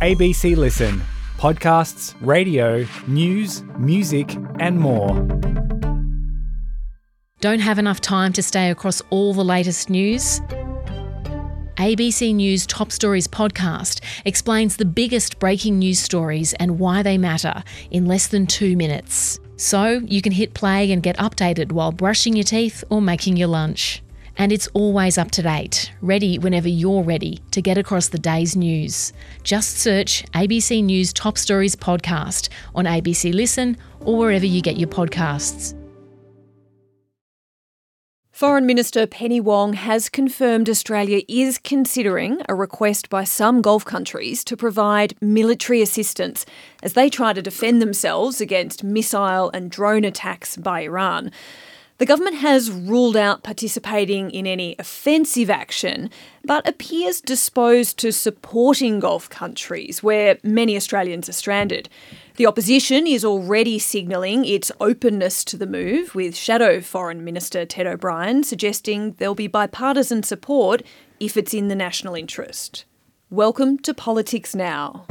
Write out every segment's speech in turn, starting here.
ABC Listen. Podcasts, radio, news, music and more. Don't have enough time to stay across all the latest news? ABC News Top Stories podcast explains the biggest breaking news stories and why they matter in less than 2 minutes. So you can hit play and get updated while brushing your teeth or making your lunch. And it's always up to date, ready whenever you're ready to get across the day's news. Just search ABC News Top Stories podcast on ABC Listen or wherever you get your podcasts. Foreign Minister Penny Wong has confirmed Australia is considering a request by some Gulf countries to provide military assistance as they try to defend themselves against missile and drone attacks by Iran. The government has ruled out participating in any offensive action, but appears disposed to supporting Gulf countries where many Australians are stranded. The opposition is already signalling its openness to the move, with Shadow Foreign Minister Ted O'Brien suggesting there'll be bipartisan support if it's in the national interest. Welcome to Politics Now.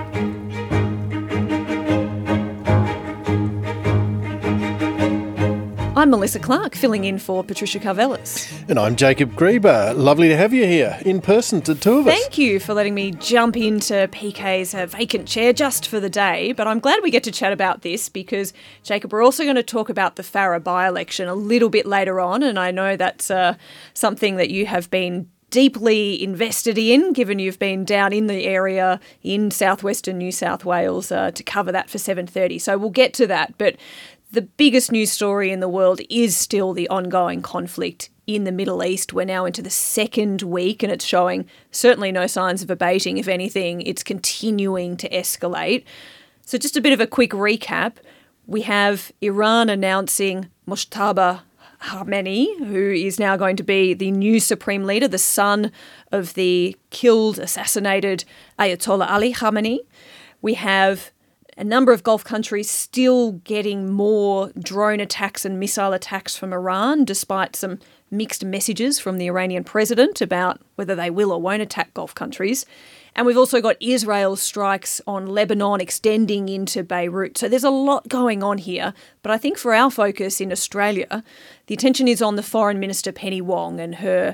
I'm Melissa Clark, filling in for Patricia Carvelis. And I'm Jacob Grieber. Lovely to have you here in person, the two of us. Thank you for letting me jump into PK's vacant chair just for the day. But I'm glad we get to chat about this because, Jacob, we're also going to talk about the Farrer by-election a little bit later on. And I know that's something that you have been deeply invested in, given you've been down in the area in southwestern New South Wales to cover that for 7:30. So we'll get to that. But the biggest news story in the world is still the ongoing conflict in the Middle East. We're now into the second week and it's showing certainly no signs of abating. If anything, it's continuing to escalate. So just a bit of a quick recap. We have Iran announcing Mojtaba Khamenei, who is now going to be the new supreme leader, the son of the killed, assassinated Ayatollah Ali Khamenei. We have a number of Gulf countries still getting more drone attacks and missile attacks from Iran, despite some mixed messages from the Iranian president about whether they will or won't attack Gulf countries. And we've also got Israel's strikes on Lebanon extending into Beirut. So there's a lot going on here. But I think for our focus in Australia, the attention is on the Foreign Minister Penny Wong and her,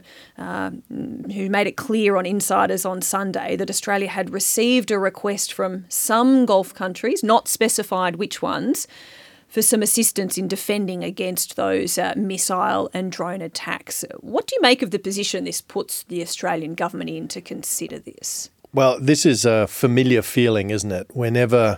who made it clear on Insiders on Sunday that Australia had received a request from some Gulf countries, not specified which ones, for some assistance in defending against those missile and drone attacks. What do you make of the position this puts the Australian government in to consider this? Well, this is a familiar feeling, isn't it? Whenever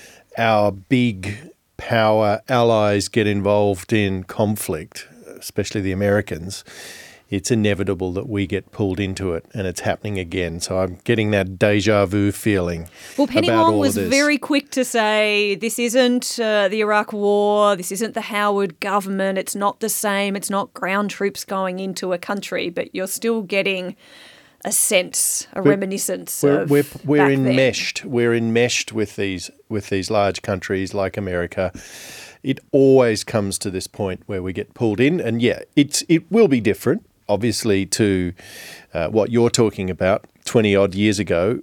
our big power allies get involved in conflict, especially the Americans, it's inevitable that we get pulled into it, and it's happening again. So I'm getting that deja vu feeling. Well, Penny about Wong all was of this. very quick to say this isn't the Iraq War, this isn't the Howard government, it's not the same, it's not ground troops going into a country, but you're still getting a sense, a reminiscence of we're back enmeshed. then. We're enmeshed with these large countries like America. It always comes to this point where we get pulled in, and it will be different, obviously, to what you're talking about 20-odd years ago.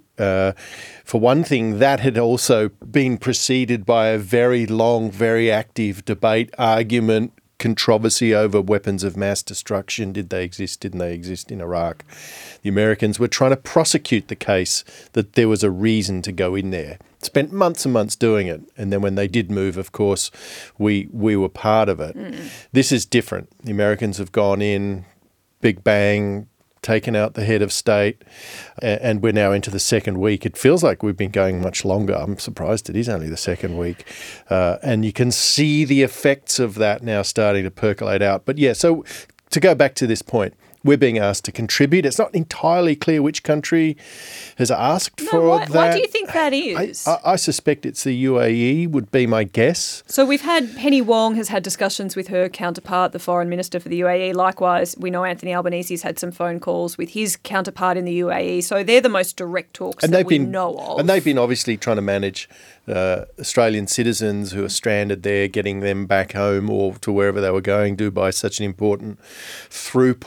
For one thing, that had also been preceded by a very long, very active debate, argument, controversy over weapons of mass destruction. Did they exist? Didn't they exist in Iraq? The Americans were trying to prosecute the case that there was a reason to go in there. Spent months and months doing it. And then when they did move, of course, we were part of it. This is different. The Americans have gone in, big bang, taken out the head of state, and we're now into the second week. It feels like we've been going much longer. I'm surprised it is only the second week. And you can see the effects of that now starting to percolate out. But so to go back to this point, we're being asked to contribute. It's not entirely clear which country has asked for that. Why do you think that is? I suspect it's the UAE would be my guess. So we've had Penny Wong has had discussions with her counterpart, the Foreign Minister for the UAE. Likewise, we know Anthony Albanese's had some phone calls with his counterpart in the UAE. So they're the most direct talks that we know of. And they've been obviously trying to manage Australian citizens who are stranded there, getting them back home or to wherever they were going. Dubai is such an important through port for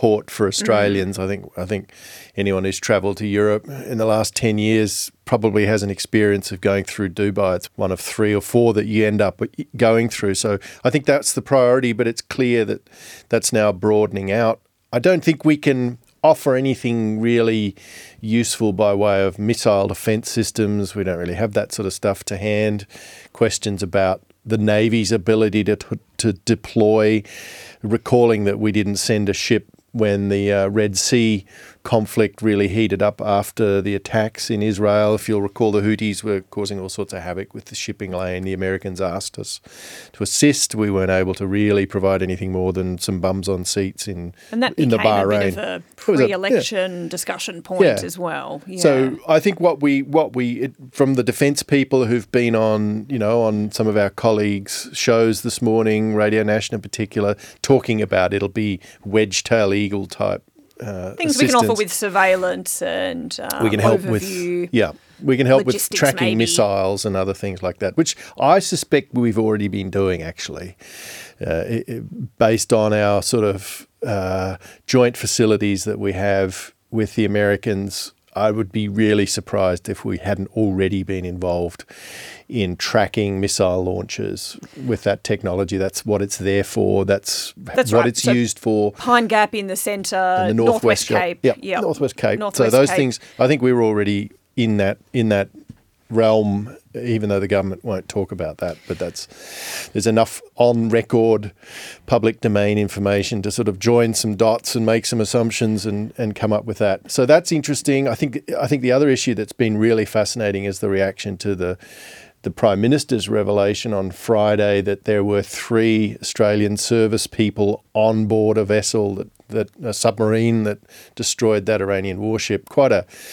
for Australians. I think anyone who's travelled to Europe in the last 10 years probably has an experience of going through Dubai. It's one of 3 or 4 that you end up going through. So I think that's the priority, but it's clear that that's now broadening out. I don't think we can offer anything really useful by way of missile defence systems. We don't really have that sort of stuff to hand. Questions about the Navy's ability to deploy, recalling that we didn't send a ship when the Red Sea conflict really heated up after the attacks in Israel. If you'll recall, the Houthis were causing all sorts of havoc with the shipping lane. The Americans asked us to assist. We weren't able to really provide anything more than some bums on seats in the Bahrain. And that became a bit of a pre-election discussion point as well. Yeah. So I think what we from the defence people who've been on some of our colleagues' shows this morning, Radio National in particular, talking about it'll be wedge-tail eagle type things assistance. We can offer with surveillance and we can help overview. We can help with tracking maybe. missiles and other things like that, which I suspect we've already been doing actually, based on our sort of joint facilities that we have with the Americans. I would be really surprised if we hadn't already been involved in tracking missile launches with that technology. That's what it's there for. That's what right. it's used for. Pine Gap in the centre, and the Northwest Cape. Yeah, Northwest Cape. Northwest so those Cape. things, I think we were already in that realm, even though the government won't talk about that. But there's enough on record public domain information to sort of join some dots and make some assumptions and come up with that. So that's interesting. I think the other issue that's been really fascinating is the reaction to the Prime Minister's revelation on Friday that there were 3 Australian service people on board a vessel a submarine that destroyed that Iranian warship. Quite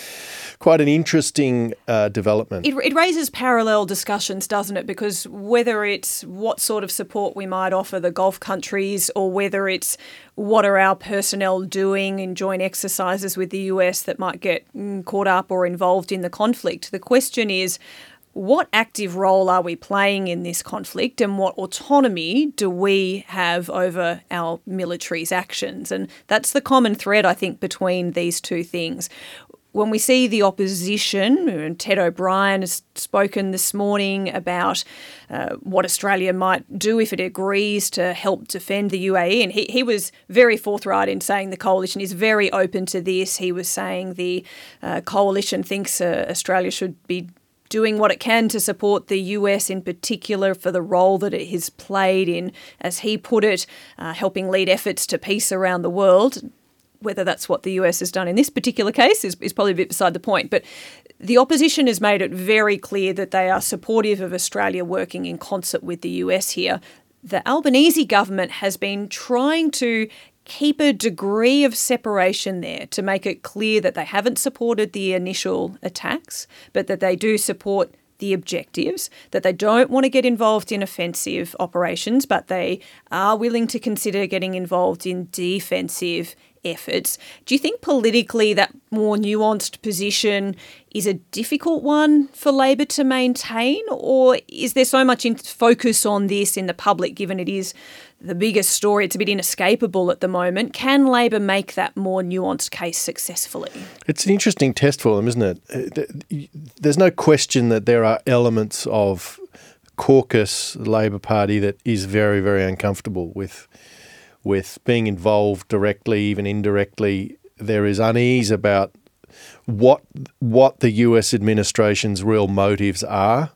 an interesting development. It raises parallel discussions, doesn't it? Because whether it's what sort of support we might offer the Gulf countries or whether it's what are our personnel doing in joint exercises with the US that might get caught up or involved in the conflict, the question is, what active role are we playing in this conflict and what autonomy do we have over our military's actions? And that's the common thread, I think, between these two things. When we see the opposition, and Ted O'Brien has spoken this morning about what Australia might do if it agrees to help defend the UAE, and he was very forthright in saying the coalition is very open to this. He was saying the coalition thinks Australia should be doing what it can to support the US in particular for the role that it has played in, as he put it, helping lead efforts to peace around the world. Whether that's what the US has done in this particular case is probably a bit beside the point. But the opposition has made it very clear that they are supportive of Australia working in concert with the US here. The Albanese government has been trying to keep a degree of separation there to make it clear that they haven't supported the initial attacks, but that they do support the objectives, that they don't want to get involved in offensive operations, but they are willing to consider getting involved in defensive efforts. Do you think politically that more nuanced position is a difficult one for Labor to maintain, or is there so much focus on this in the public, given it is the biggest story, it's a bit inescapable at the moment? Can Labor make that more nuanced case successfully? It's an interesting test for them, isn't it? There's no question that there are elements of caucus, the Labor Party, that is very, very uncomfortable with being involved directly, even indirectly. There is unease about what the US administration's real motives are.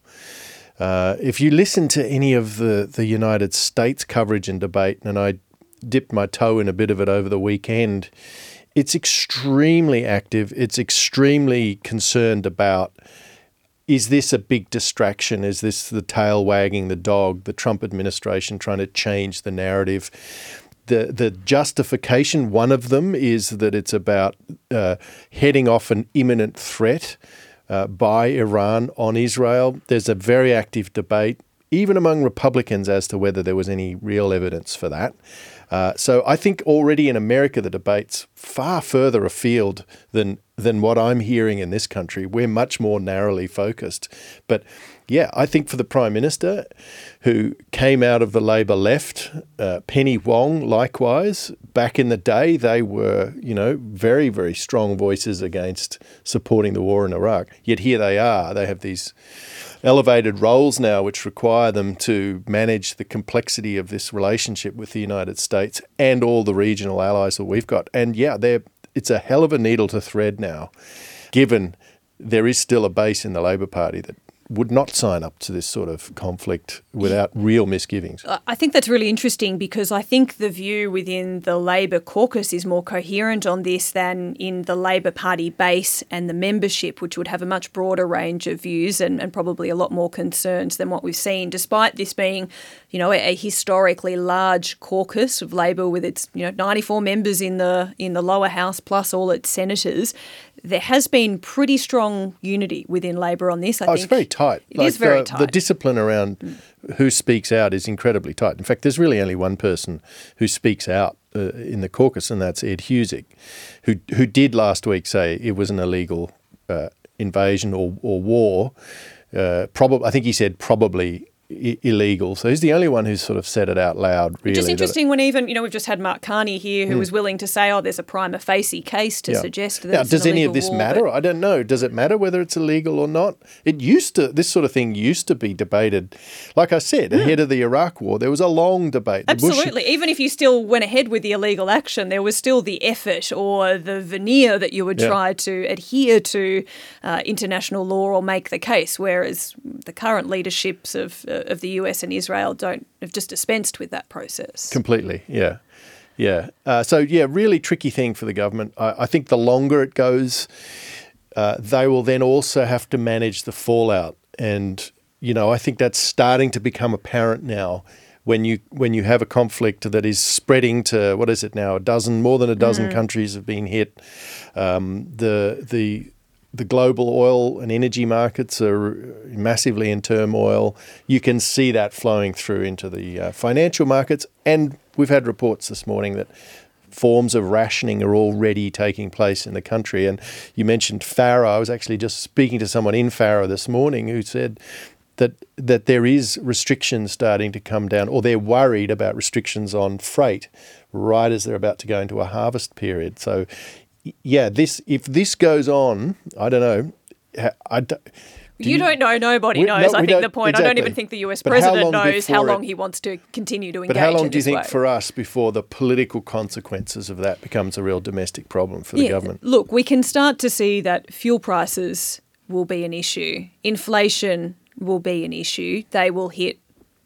If you listen to any of the United States coverage and debate, and I dipped my toe in a bit of it over the weekend, it's extremely active. It's extremely concerned about, is this a big distraction? Is this the tail wagging the dog, the Trump administration trying to change the narrative? The justification, one of them, is that it's about heading off an imminent threat by Iran on Israel. There's a very active debate, even among Republicans, as to whether there was any real evidence for that. So I think already in America the debate's far further afield than than what I'm hearing in this country. We're much more narrowly focused. But yeah, I think for the Prime Minister, who came out of the Labor left, Penny Wong likewise, back in the day, they were, very, very strong voices against supporting the war in Iraq. Yet here they are. They have these elevated roles now which require them to manage the complexity of this relationship with the United States and all the regional allies that we've got. And yeah, it's a hell of a needle to thread now, given there is still a base in the Labor Party that would not sign up to this sort of conflict without real misgivings. I think that's really interesting because I think the view within the Labor caucus is more coherent on this than in the Labor Party base and the membership, which would have a much broader range of views and probably a lot more concerns than what we've seen, despite this being, a historically large caucus of Labor with its, 94 members in the lower house plus all its senators. There has been pretty strong unity within Labor on this. I think it's very tight. It is very tight. The discipline around who speaks out is incredibly tight. In fact, there's really only one person who speaks out in the caucus, and that's Ed Husic, who did last week say it was an illegal invasion or war. I think he said probably illegal. So he's the only one who's sort of said it out loud, really. Which is interesting when even, we've just had Mark Carney here who was willing to say, there's a prima facie case to suggest that it's does an any of illegal this war, matter? I don't know. Does it matter whether it's illegal or not? This sort of thing used to be debated. Like I said, ahead of the Iraq war, there was a long debate. Absolutely. Even if you still went ahead with the illegal action, there was still the effort or the veneer that you would try to adhere to international law or make the case, whereas the current leaderships of the US and Israel have just dispensed with that process. Completely, yeah. Yeah. Really tricky thing for the government. I think the longer it goes, they will then also have to manage the fallout. And, I think that's starting to become apparent now when you have a conflict that is spreading to, what is it now, more than a dozen countries have been hit. The global oil and energy markets are massively in turmoil. You can see that flowing through into the financial markets. And we've had reports this morning that forms of rationing are already taking place in the country. And you mentioned Farah. I was actually just speaking to someone in Farah this morning who said that there is restrictions starting to come down, or they're worried about restrictions on freight right as they're about to go into a harvest period. So yeah, if this goes on, I don't know. You don't know. Nobody knows. I think the point. Exactly. I don't even think the US president knows how long he wants to continue to engage. But how long do you think way. For us before the political consequences of that becomes a real domestic problem for the government? Look, we can start to see that fuel prices will be an issue. Inflation will be an issue. They will hit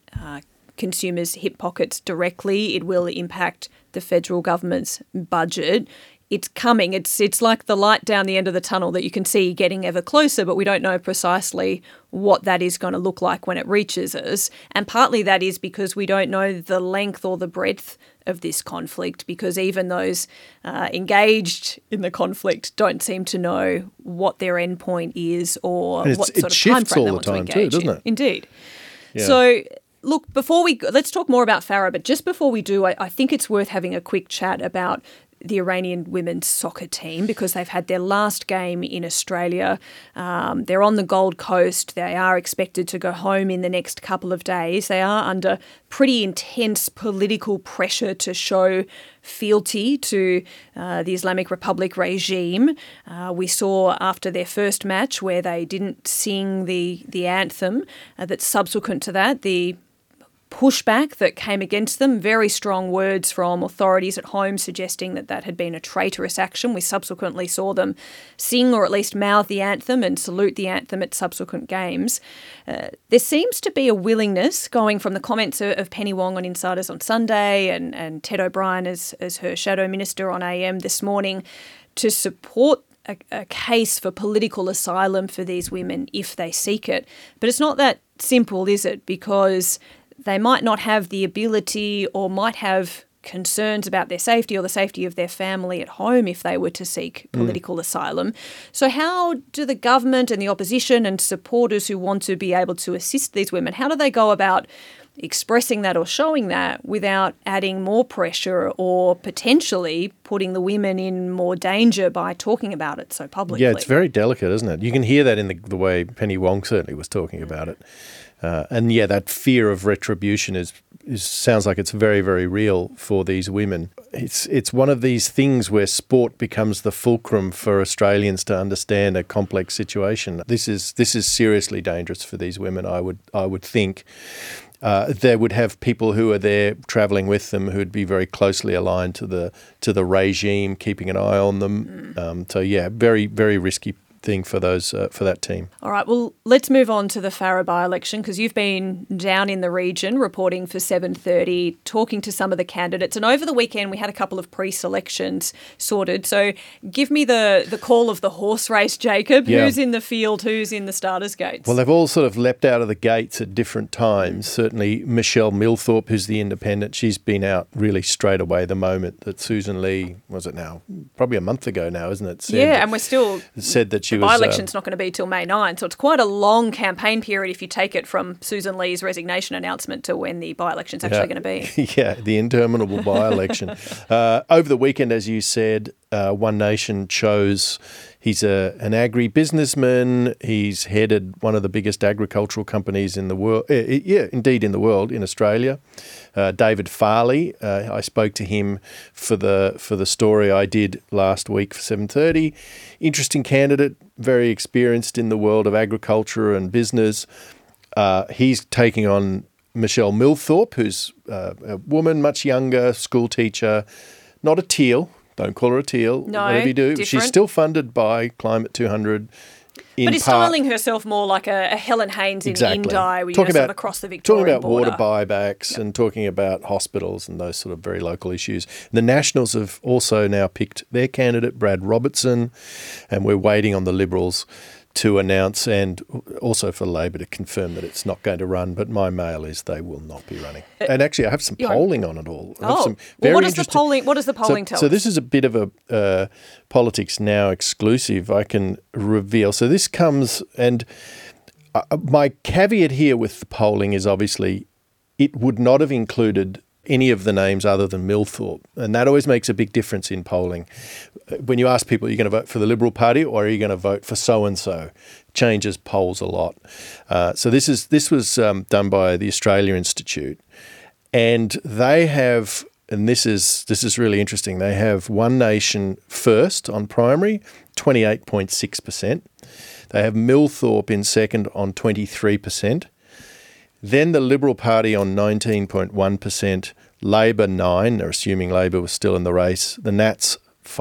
consumers' hip pockets directly. It will impact the federal government's budget. It's coming. It's like the light down the end of the tunnel that you can see getting ever closer, but we don't know precisely what that is going to look like when it reaches us. And partly that is because we don't know the length or the breadth of this conflict, because even those engaged in the conflict don't seem to know what their endpoint is or what sort of time frame they want to engage in. Doesn't it? Indeed. Yeah. So look, let's talk more about Farah, but just before we do, I think it's worth having a quick chat about the Iranian women's soccer team, because they've had their last game in Australia. They're on the Gold Coast. They are expected to go home in the next couple of days. They are under pretty intense political pressure to show fealty to the Islamic Republic regime. We saw after their first match where they didn't sing the anthem, that subsequent to that, the pushback that came against them, very strong words from authorities at home suggesting that had been a traitorous action. We subsequently saw them sing or at least mouth the anthem and salute the anthem at subsequent games. There seems to be a willingness, going from the comments of Penny Wong on Insiders on Sunday and Ted O'Brien as her shadow minister on AM this morning, to support a case for political asylum for these women if they seek it. But it's not that simple, is it? Because they might not have the ability or might have concerns about their safety or the safety of their family at home if they were to seek political asylum. So how do the government and the opposition and supporters who want to be able to assist these women, how do they go about expressing that or showing that without adding more pressure or potentially putting the women in more danger by talking about it so publicly. Yeah, it's very delicate, isn't it? You can hear that in the way Penny Wong certainly was talking about it. And yeah, that fear of retribution sounds like it's very, very real for these women. It's one of these things where sport becomes the fulcrum for Australians to understand a complex situation. This is seriously dangerous for these women, I would think. They would have people who are there travelling with them who'd be very closely aligned to the regime, keeping an eye on them. So yeah, very, very risky thing for that team. All right, well, let's move on to the Farrer by-election, because you've been down in the region reporting for 7:30, talking to some of the candidates, and over the weekend we had a couple of pre-selections sorted. So give me the call of the horse race, Jacob. Yeah. Who's in the field, who's in the starters' gates? Well, they've all sort of leapt out of the gates at different times. Certainly Michelle Millthorpe, who's the independent, she's been out really straight away the moment that Susan Lee, was it now? Probably a month ago now, isn't it? And we're still... Said that she the by-election's not going to be till May 9, so it's quite a long campaign period if you take it from Susan Lee's resignation announcement to when the by-election's actually going to be. Yeah, the interminable by-election. Over the weekend, as you said, One Nation chose... He's an agri-businessman. He's headed one of the biggest agricultural companies in the world. Indeed in the world, in Australia. David Farley. I spoke to him for the story I did last week for 7:30. Interesting candidate, very experienced in the world of agriculture and business. He's taking on Michelle Millthorpe, who's a woman, much younger, school teacher, not a teal. Don't call her a teal, no, whatever you do. Different. She's still funded by Climate 200 but is styling herself more like a Helen Haynes in Indi, where sort of across the Victorian talking about border. water buybacks and talking about hospitals and those sort of very local issues. The Nationals have also now picked their candidate, Brad Robertson, and we're waiting on the Liberals to announce, and also for Labor to confirm that it's not going to run, but my mail is they will not be running. And actually, I have some polling on it all. What does the polling tell us? So this is a bit of a Politics Now exclusive I can reveal. So this comes, and my caveat here with the polling is obviously it would not have included any of the names other than Millthorpe. And that always makes a big difference in polling. When you ask people, are you going to vote for the Liberal Party or are you going to vote for so-and-so? Changes polls a lot. So this was done by the Australia Institute. And they have, and this is really interesting, they have One Nation first on primary, 28.6%. They have Millthorpe in second on 23%. Then the Liberal Party on 19.1%, Labor 9%, they're assuming Labor was still in the race, the Nats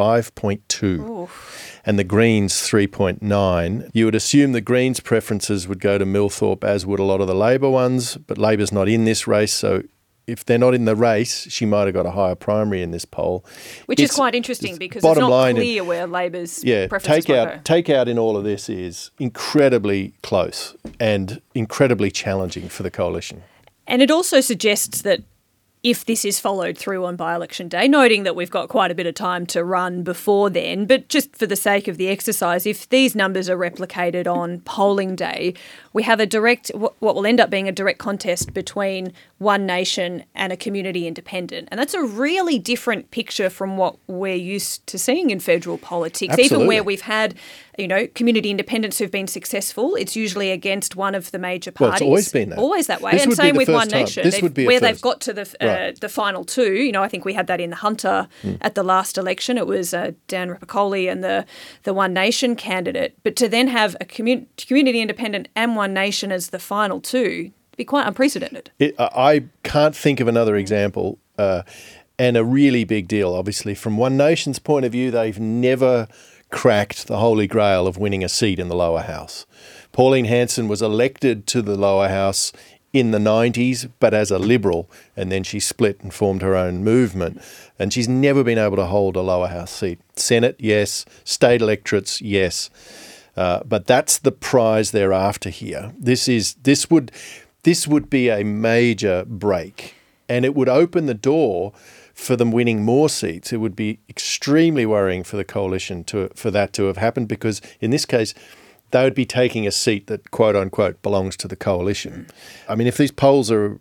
5.2%, and the Greens 3.9%. You would assume the Greens' preferences would go to Millthorpe, as would a lot of the Labor ones, but Labor's not in this race, so if they're not in the race, she might have got a higher primary in this poll. Which is quite interesting because it's not clear where Labor's preferences will go. Takeout in all of this is incredibly close and incredibly challenging for the coalition. And it also suggests that if this is followed through on by-election day, noting that we've got quite a bit of time to run before then, but just for the sake of the exercise, if these numbers are replicated on polling day, we have what will end up being a direct contest between One Nation and a community independent. And that's a really different picture from what we're used to seeing in federal politics. Absolutely. Even where we've had, community independents who've been successful, it's usually against one of the major parties. Well, it's always been that. Always that way. And same with One Nation. They've got to the final two. I think we had that in the Hunter at the last election. It was Dan Rapopoli and the One Nation candidate. But to then have a community independent and One Nation as the final two, it'd be quite unprecedented. I can't think of another example, and a really big deal, obviously. From One Nation's point of view, they've never cracked the holy grail of winning a seat in the lower house. Pauline Hanson was elected to the lower house in the 90s, but as a Liberal, and then she split and formed her own movement. And she's never been able to hold a lower house seat. Senate, yes. State electorates, yes. But that's the prize they're after here. This would be a major break, and it would open the door for them winning more seats. It would be extremely worrying for the coalition for that to have happened, because in this case, they would be taking a seat that, quote unquote, belongs to the coalition. I mean, if these polls are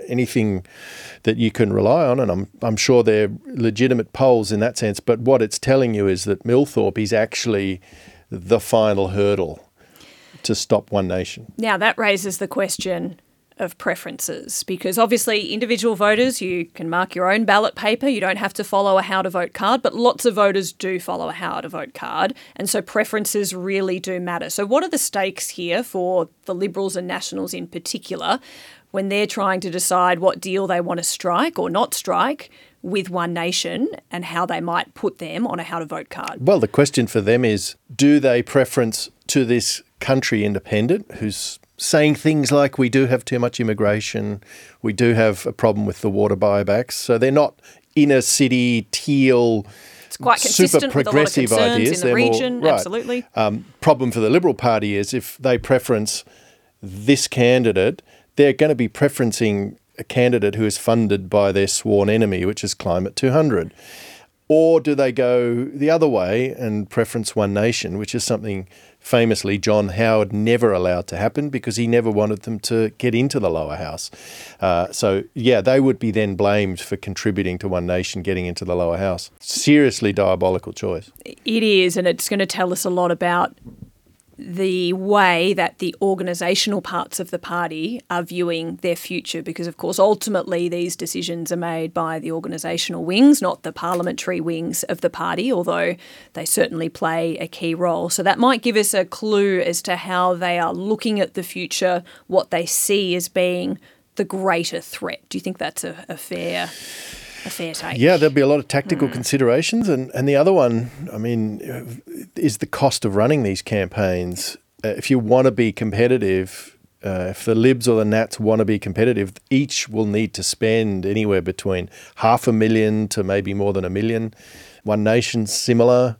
anything that you can rely on, and I'm sure they're legitimate polls in that sense, but what it's telling you is that Millthorpe is actually the final hurdle to stop One Nation. Now, that raises the question of preferences, because obviously individual voters, you can mark your own ballot paper, you don't have to follow a how to vote card, but lots of voters do follow a how to vote card, and so preferences really do matter. So what are the stakes here for the Liberals and Nationals in particular when they're trying to decide what deal they want to strike or not strike with One Nation and how they might put them on a how to vote card? Well, the question for them is, do they preference to this country independent who's saying things like, we do have too much immigration, we do have a problem with the water buybacks, so they're not inner city, teal, it's quite consistent super progressive with a lot of concerns ideas. in the They're region, more, right. Absolutely. Problem for the Liberal Party is if they preference this candidate, they're going to be preferencing a candidate who is funded by their sworn enemy, which is Climate 200. Or do they go the other way and preference One Nation, which is something famously John Howard never allowed to happen because he never wanted them to get into the lower house. So, they would be then blamed for contributing to One Nation getting into the lower house. Seriously diabolical choice. It is, and it's going to tell us a lot about the way that the organisational parts of the party are viewing their future, because, of course, ultimately these decisions are made by the organisational wings, not the parliamentary wings of the party, although they certainly play a key role. So that might give us a clue as to how they are looking at the future, what they see as being the greater threat. Do you think that's a fair take? Yeah, there'll be a lot of tactical considerations. And the other one, is the cost of running these campaigns. If you want to be competitive, if the Libs or the Nats want to be competitive, each will need to spend anywhere between $500,000 to maybe more than $1 million. One Nation's similar.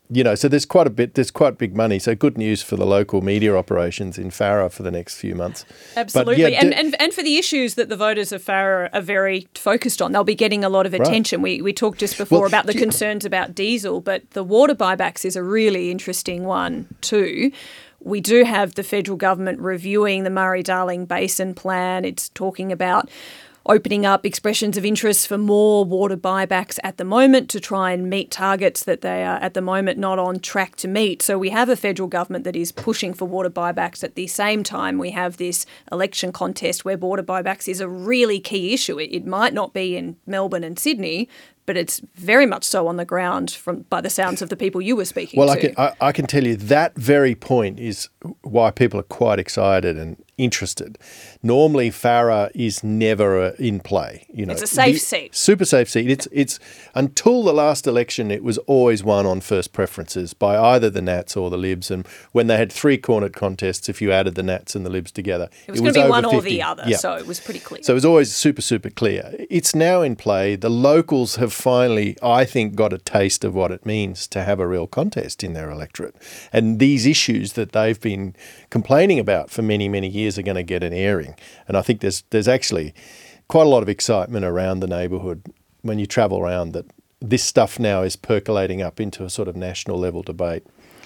So there's quite big money. So good news for the local media operations in Farrer for the next few months. Absolutely. And for the issues that the voters of Farrer are very focused on, they'll be getting a lot of attention. Right. We talked just before about the concerns about diesel, but the water buybacks is a really interesting one too. We do have the federal government reviewing the Murray-Darling Basin Plan. It's talking about opening up expressions of interest for more water buybacks at the moment to try and meet targets that they are at the moment not on track to meet. So we have a federal government that is pushing for water buybacks. At the same time, we have this election contest where water buybacks is a really key issue. It might not be in Melbourne and Sydney, but it's very much so on the ground by the sounds of the people you were speaking to. Well, I can tell you that very point is why people are quite excited and interested. Normally, Farrer is never in play. It's a safe seat. Super safe seat. It's until the last election, it was always won on first preferences by either the Nats or the Libs. And when they had three-cornered contests, if you added the Nats and the Libs together, it was going to be one 50. or the other. Yeah. So it was pretty clear. So it was always super, super clear. It's now in play. The locals have finally, I think, got a taste of what it means to have a real contest in their electorate. And these issues that they've been complaining about for many, many years are going to get an airing. And I think there's actually quite a lot of excitement around the neighbourhood when you travel around that this stuff now is percolating up into a sort of national level debate.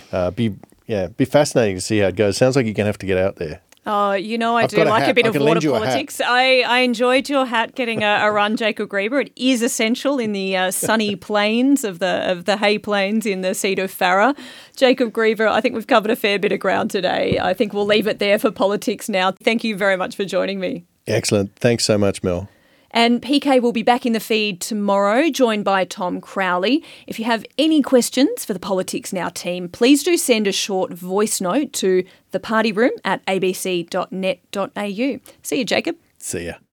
Be fascinating to see how it goes. Sounds like you're going to have to get out there. Oh, I do like a bit of water politics. I enjoyed your hat getting a run, Jacob Grieber. It is essential in the sunny plains of the Hay Plains in the seat of Farrer. Jacob Grieber, I think we've covered a fair bit of ground today. I think we'll leave it there for politics now. Thank you very much for joining me. Excellent. Thanks so much, Mel. And PK will be back in the feed tomorrow, joined by Tom Crowley. If you have any questions for the Politics Now team, please do send a short voice note to thepartyroom@abc.net.au. See you, Jacob. See ya.